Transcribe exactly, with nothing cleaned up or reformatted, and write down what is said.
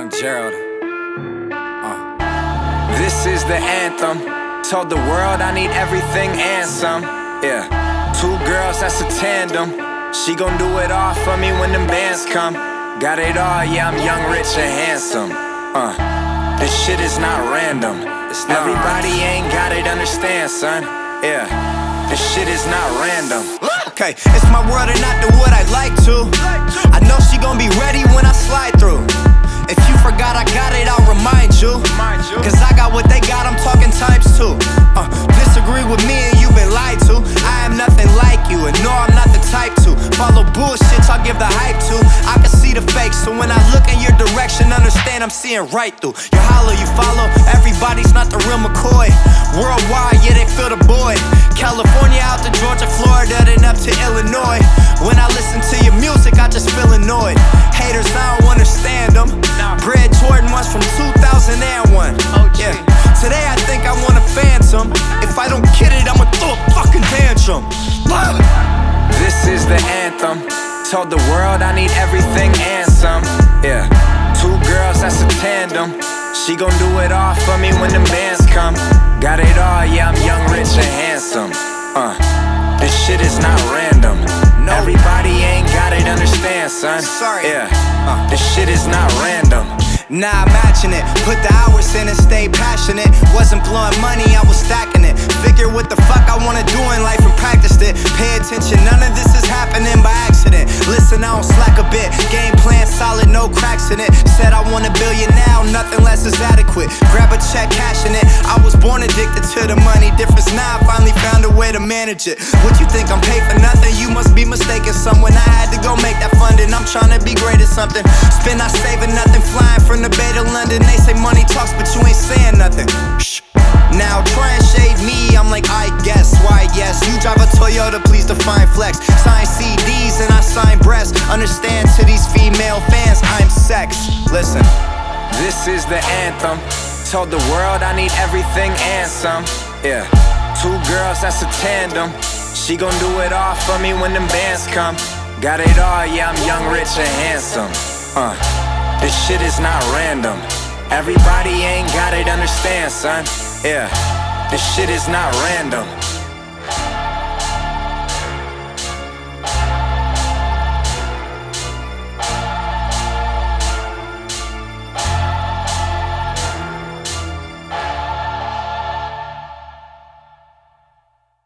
Young Gerald. Uh. This is the anthem. Told the world I need everything and some. Yeah. Two girls, that's a tandem. She gon' do it all for me when them bands come. Got it all, yeah, I'm young, rich, and handsome. Uh. This shit is not random. It's not Everybody ain't got it, understand, son. Yeah. This shit is not random. Okay, it's my world and not the what I like to. I know she gon' be ready when I slide through. If you forgot I got it, I'll remind you. Cause I got what they got, I'm talking times two. uh, Disagree with me and you've been lied to. I am nothing like you, and no, I'm not the type to follow bullshit, I'll give the hype to. I can see the fake, so when I look in your direction, understand I'm seeing right through. You holler, you follow, everybody's not the real McCoy. Worldwide, yeah, they feel the boy. California out to Georgia, Florida, then up to Illinois. When I listen to your music, I just feel annoyed. Haters, I don't understand them. Bred Jordan ones from two thousand one. Yeah. Today I think I want a Phantom. If I don't get it, I'ma throw a fucking tantrum. This is the anthem. Told the world I need everything and some. Yeah. Two girls, that's a tandem. She gon' do it all for me when them bands come. Got it all, yeah, I'm young, rich, and handsome. Uh, this shit is not random. No. Everybody ain't got it, understand, son. Sorry. Yeah. Uh, this shit is not random. Nah, matching it. Put the hours in and stay passionate. Wasn't blowing money, I was stacking it. Figure what the fuck I wanna do in life and practiced it. Pay attention, none of this is happening by accident. Listen, I don't slack a bit. Game plan solid, no cracks in it. Said I want a billion now, nothing less is adequate. Grab a check, cashing it. I was born addicted to the money. Difference now, I finally found a way to manage it. What you think, I'm paid for nothing? You must be mistaken. Someone I had to go make that funding. I'm trying to be great at something. Spend not saving nothing, flying from the Bay to London. They say money talks, but you ain't saying nothing. Shh. Now try and shade me, I'm like, I guess. Why, yes, you drive a Toyota, please define flex. Sign C Ds and I sign breasts. Understand to these female fans, I'm sex. Listen. This is the anthem. Told the world I need everything and some. Yeah. Two girls, that's a tandem. She gon' do it all for me when them bands come. Got it all, yeah, I'm young, rich, and handsome. Uh, this shit is not random. Everybody ain't got it, understand, son. Yeah, this shit is not random.